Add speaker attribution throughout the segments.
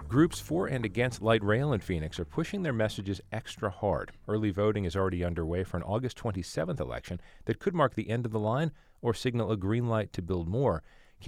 Speaker 1: Groups for and against light rail in Phoenix are pushing their messages extra hard. Early voting is already underway for an August 27th election that could mark the end of the line or signal a green light to build more.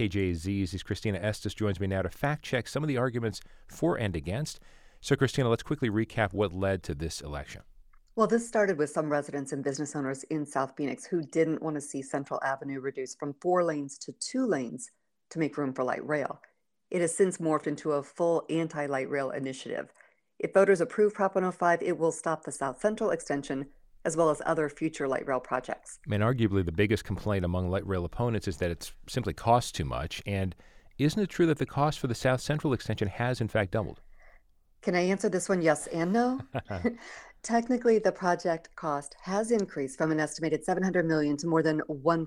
Speaker 1: KJZ's Christina Estes joins me now to fact-check some of the arguments for and against. So, Christina, let's quickly recap what led to this election.
Speaker 2: Well, this started with some residents and business owners in South Phoenix who didn't want to see Central Avenue reduced from 4 lanes to 2 lanes to make room for light rail. It has since morphed into a full anti-light rail initiative. If voters approve Prop 105, it will stop the South Central extension as well as other future light rail projects.
Speaker 1: And arguably the biggest complaint among light rail opponents is that it simply costs too much. And isn't it true that the cost for the South Central extension has in fact doubled?
Speaker 2: Can I answer this one yes and no? Technically, the project cost has increased from an estimated 700 million to more than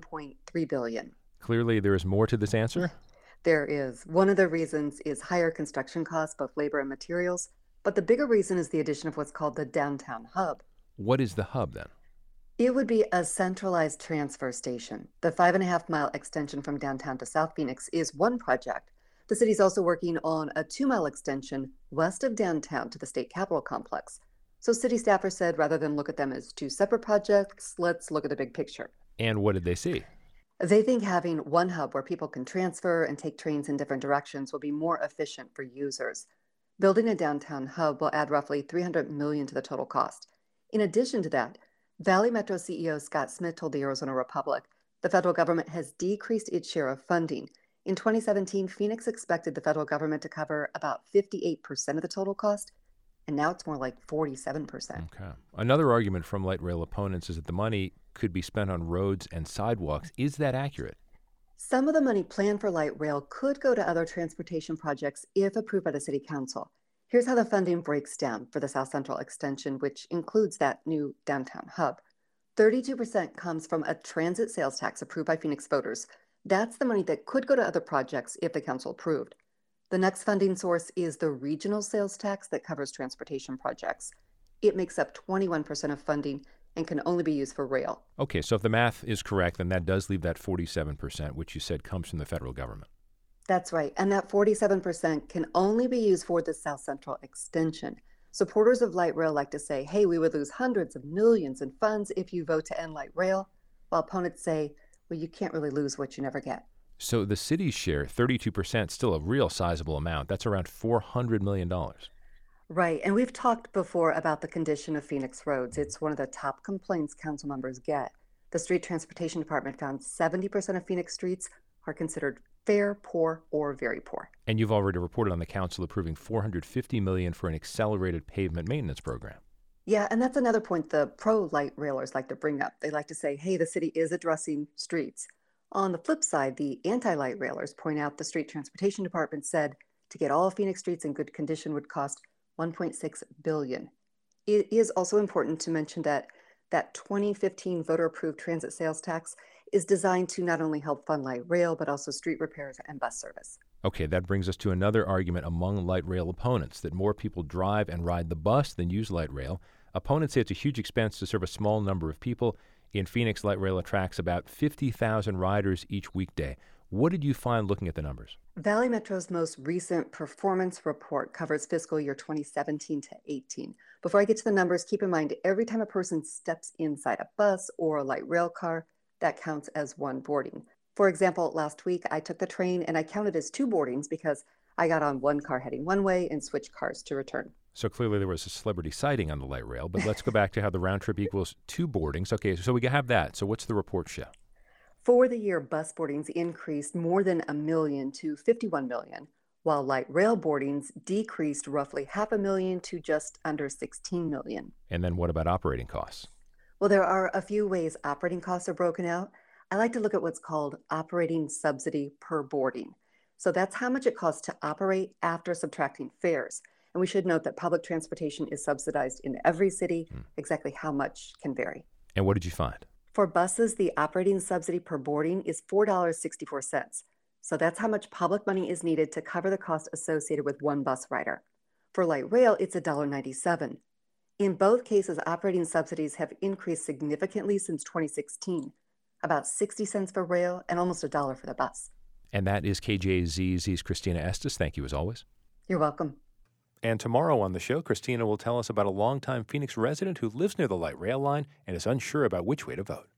Speaker 2: 1.3 billion.
Speaker 1: Clearly, there is more to this answer.
Speaker 2: There is. One of the reasons is higher construction costs, both labor and materials, but the bigger reason is the addition of what's called the downtown hub.
Speaker 1: What is the hub then?
Speaker 2: It would be a centralized transfer station. The 5.5 mile extension from downtown to South Phoenix is one project. The city's also working on a 2 mile extension west of downtown to the state capitol complex. So city staffers said rather than look at them as two separate projects, let's look at the big picture.
Speaker 1: And what did they see?
Speaker 2: They think having one hub where people can transfer and take trains in different directions will be more efficient for users. Building a downtown hub will add roughly 300 million to the total cost. In addition to that, Valley Metro CEO Scott Smith told the Arizona Republic the federal government has decreased its share of funding. In 2017, Phoenix expected the federal government to cover about 58% of the total cost, and now it's more like 47%.
Speaker 1: Okay. Another argument from light rail opponents is that the money could be spent on roads and sidewalks. Is that accurate?
Speaker 2: Some of the money planned for light rail could go to other transportation projects if approved by the City Council. Here's how the funding breaks down for the South Central extension, which includes that new downtown hub. 32% comes from a transit sales tax approved by Phoenix voters. That's the money that could go to other projects if the council approved. The next funding source is the regional sales tax that covers transportation projects. It makes up 21% of funding and can only be used for rail.
Speaker 1: Okay, so if the math is correct, then that does leave that 47%, which you said comes from the federal government.
Speaker 2: That's right, and that 47% can only be used for the South Central extension. Supporters of light rail like to say, hey, we would lose hundreds of millions in funds if you vote to end light rail, while opponents say, well, you can't really lose what you never get.
Speaker 1: So the city's share, 32%, still a real sizable amount. That's around $400 million.
Speaker 2: Right, and we've talked before about the condition of Phoenix roads. It's one of the top complaints council members get. The Street Transportation Department found 70% of Phoenix streets are considered fair, poor, or very poor.
Speaker 1: And you've already reported on the council approving $450 million for an accelerated pavement maintenance program.
Speaker 2: Yeah, and that's another point the pro-light railers like to bring up. They like to say, hey, the city is addressing streets. On the flip side, the anti-light railers point out the Street Transportation Department said to get all Phoenix streets in good condition would cost $1.6 billion. It is also important to mention that 2015 voter-approved transit sales tax is designed to not only help fund light rail, but also street repairs and bus service.
Speaker 1: Okay, that brings us to another argument among light rail opponents, that more people drive and ride the bus than use light rail. Opponents say it's a huge expense to serve a small number of people. In Phoenix, light rail attracts about 50,000 riders each weekday. What did you find looking at the numbers?
Speaker 2: Valley Metro's most recent performance report covers fiscal year 2017 to 18. Before I get to the numbers, keep in mind every time a person steps inside a bus or a light rail car, that counts as one boarding. For example, last week I took the train and I counted as 2 boardings because I got on one car heading one way and switched cars to return.
Speaker 1: So clearly there was a celebrity sighting on the light rail, but let's go back to how the round trip equals 2 boardings. Okay, so we have that. So what's the report show?
Speaker 2: For the year, bus boardings increased more than 1 million to 51 million, while light rail boardings decreased roughly 500,000 to just under 16 million.
Speaker 1: And then what about operating costs?
Speaker 2: Well, there are a few ways operating costs are broken out. I like to look at what's called operating subsidy per boarding. So that's how much it costs to operate after subtracting fares. And we should note that public transportation is subsidized in every city. Exactly how much can vary.
Speaker 1: And what did you find?
Speaker 2: For buses, the operating subsidy per boarding is $4.64. So that's how much public money is needed to cover the cost associated with one bus rider. For light rail, it's $1.97. In both cases, operating subsidies have increased significantly since 2016, about 60 cents for rail and almost $1 for the bus.
Speaker 1: And that is KJZZ's Christina Estes. Thank you as always.
Speaker 2: You're welcome.
Speaker 1: And tomorrow on the show, Christina will tell us about a longtime Phoenix resident who lives near the light rail line and is unsure about which way to vote.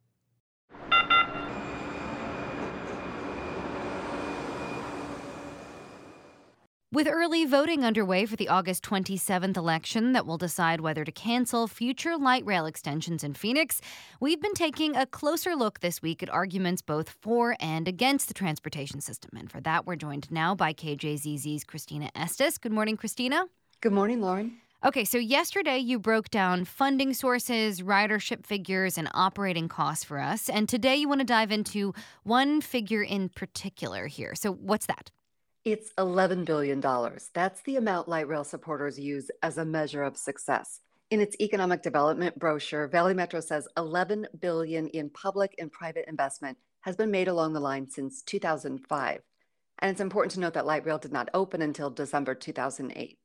Speaker 3: With early voting underway for the August 27th election that will decide whether to cancel future light rail extensions in Phoenix, we've been taking a closer look this week at arguments both for and against the transportation system. And for that, we're joined now by KJZZ's Christina Estes. Good morning, Christina.
Speaker 2: Good morning, Lauren.
Speaker 3: Okay, so yesterday you broke down funding sources, ridership figures, and operating costs for us. And today you want to dive into one figure in particular here. So what's that?
Speaker 2: It's $11 billion. That's the amount light rail supporters use as a measure of success. In its economic development brochure, Valley Metro says $11 billion in public and private investment has been made along the line since 2005. And it's important to note that light rail did not open until December 2008.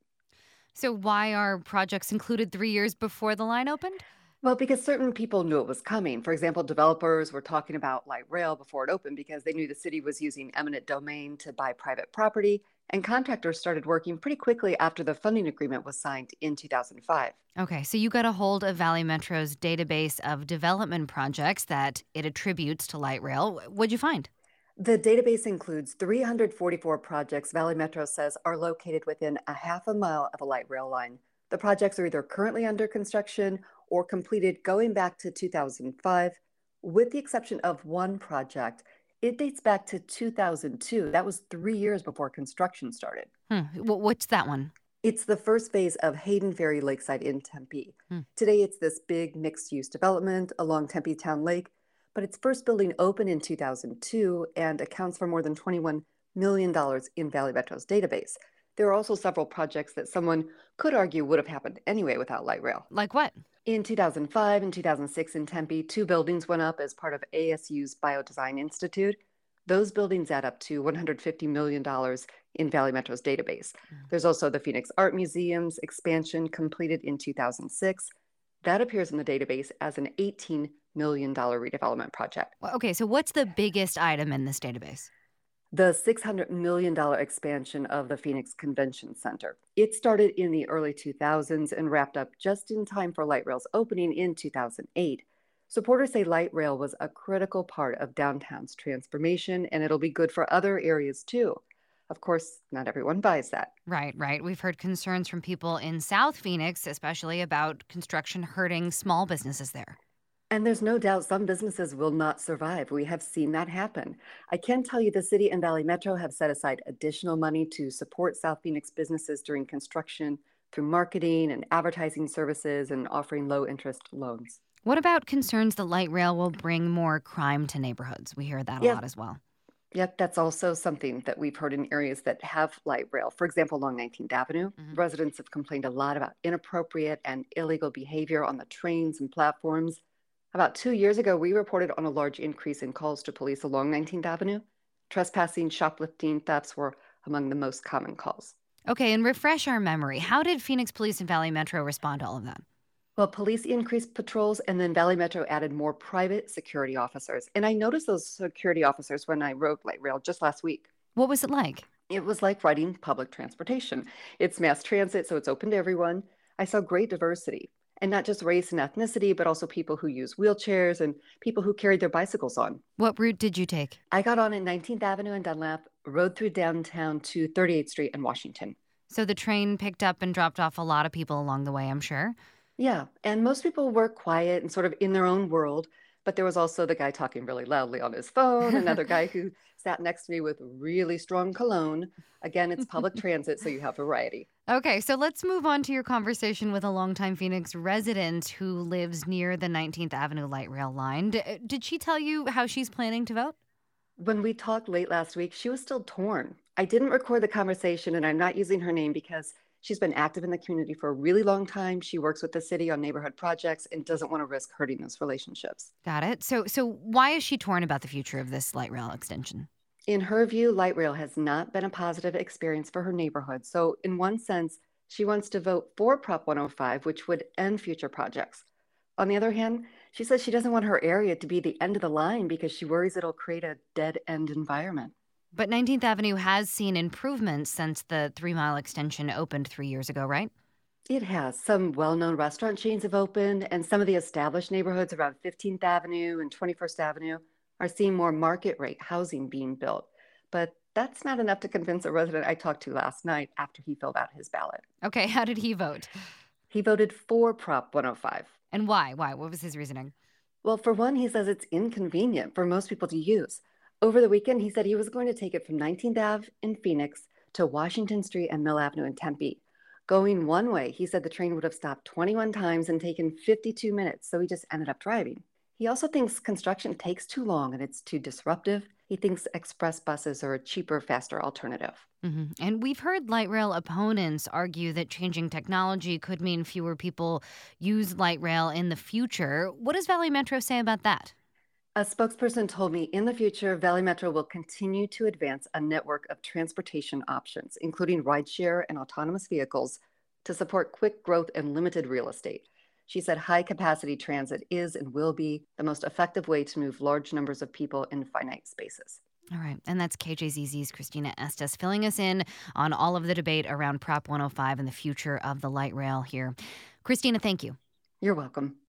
Speaker 3: So why are projects included 3 years before the line opened?
Speaker 2: Well, because certain people knew it was coming. For example, developers were talking about light rail before it opened because they knew the city was using eminent domain to buy private property, and contractors started working pretty quickly after the funding agreement was signed in 2005.
Speaker 3: Okay, so you got a hold of Valley Metro's database of development projects that it attributes to light rail. What'd you find?
Speaker 2: The database includes 344 projects Valley Metro says are located within a half a mile of a light rail line. The projects are either currently under construction or completed going back to 2005, with the exception of one project. It dates back to 2002. That was 3 years before construction started.
Speaker 3: What's that one?
Speaker 2: It's the first phase of Hayden Ferry Lakeside in Tempe.
Speaker 3: Hmm.
Speaker 2: Today, it's this big mixed-use development along Tempe Town Lake, but its first building opened in 2002 and accounts for more than $21 million in Valley Metro's database. There are also several projects that someone could argue would have happened anyway without light rail.
Speaker 3: Like what?
Speaker 2: In 2005 and 2006 in Tempe, 2 buildings went up as part of ASU's Biodesign Institute. Those buildings add up to $150 million in Valley Metro's database. There's also the Phoenix Art Museum's expansion completed in 2006. That appears in the database as an $18 million redevelopment project.
Speaker 3: Okay, so what's the biggest item in this database?
Speaker 2: The $600 million expansion of the Phoenix Convention Center. It started in the early 2000s and wrapped up just in time for light rail's opening in 2008. Supporters say light rail was a critical part of downtown's transformation, and it'll be good for other areas too. Of course, not everyone buys that.
Speaker 3: Right. We've heard concerns from people in South Phoenix, especially about construction hurting small businesses there.
Speaker 2: And there's no doubt some businesses will not survive. We have seen that happen. I can tell you the city and Valley Metro have set aside additional money to support South Phoenix businesses during construction through marketing and advertising services and offering low-interest loans.
Speaker 3: What about concerns that light rail will bring more crime to neighborhoods? We hear that a lot as well.
Speaker 2: Yep, that's also something that we've heard in areas that have light rail. For example, along 19th Avenue, residents have complained a lot about inappropriate and illegal behavior on the trains and platforms. About 2 years ago, we reported on a large increase in calls to police along 19th Avenue. Trespassing, shoplifting, thefts were among the most common calls.
Speaker 3: Okay, and refresh our memory. How did Phoenix Police and Valley Metro respond to all of that?
Speaker 2: Well, police increased patrols, and then Valley Metro added more private security officers. And I noticed those security officers when I rode light rail just last week.
Speaker 3: What was it like?
Speaker 2: It was like riding public transportation. It's mass transit, so it's open to everyone. I saw great diversity. And not just race and ethnicity, but also people who use wheelchairs and people who carried their bicycles on.
Speaker 3: What route did you take?
Speaker 2: I got on at 19th Avenue and Dunlap, rode through downtown to 38th Street and Washington.
Speaker 3: So the train picked up and dropped off a lot of people along the way, I'm sure.
Speaker 2: Yeah, and most people were quiet and sort of in their own world. But there was also the guy talking really loudly on his phone, another guy who sat next to me with really strong cologne. Again, it's public transit, so you have variety.
Speaker 3: Okay, so let's move on to your conversation with a longtime Phoenix resident who lives near the 19th Avenue light rail line. Did she tell you how she's planning to vote?
Speaker 2: When we talked late last week, she was still torn. I didn't record the conversation, and I'm not using her name because she's been active in the community for a really long time. She works with the city on neighborhood projects and doesn't want to risk hurting those relationships.
Speaker 3: Got it. So why is she torn about the future of this light rail extension?
Speaker 2: In her view, light rail has not been a positive experience for her neighborhood. So in one sense, she wants to vote for Prop 105, which would end future projects. On the other hand, she says she doesn't want her area to be the end of the line because she worries it'll create a dead-end environment.
Speaker 3: But 19th Avenue has seen improvements since the 3 Mile extension opened 3 years ago, right?
Speaker 2: It has. Some well known restaurant chains have opened, and some of the established neighborhoods around 15th Avenue and 21st Avenue are seeing more market rate housing being built. But that's not enough to convince a resident I talked to last night after he filled out his ballot.
Speaker 3: Okay, how did he vote?
Speaker 2: He voted for Prop 105.
Speaker 3: And why? Why? What was his reasoning?
Speaker 2: Well, for one, he says it's inconvenient for most people to use. Over the weekend, he said he was going to take it from 19th Ave in Phoenix to Washington Street and Mill Avenue in Tempe. Going one way, he said the train would have stopped 21 times and taken 52 minutes, so he just ended up driving. He also thinks construction takes too long and it's too disruptive. He thinks express buses are a cheaper, faster alternative.
Speaker 3: And we've heard light rail opponents argue that changing technology could mean fewer people use light rail in the future. What does Valley Metro say about that?
Speaker 2: A spokesperson told me in the future, Valley Metro will continue to advance a network of transportation options, including rideshare and autonomous vehicles, to support quick growth and limited real estate. She said high capacity transit is and will be the most effective way to move large numbers of people in finite spaces.
Speaker 3: All right. And that's KJZZ's Christina Estes filling us in on all of the debate around Prop 105 and the future of the light rail here. Christina, thank you.
Speaker 2: You're welcome.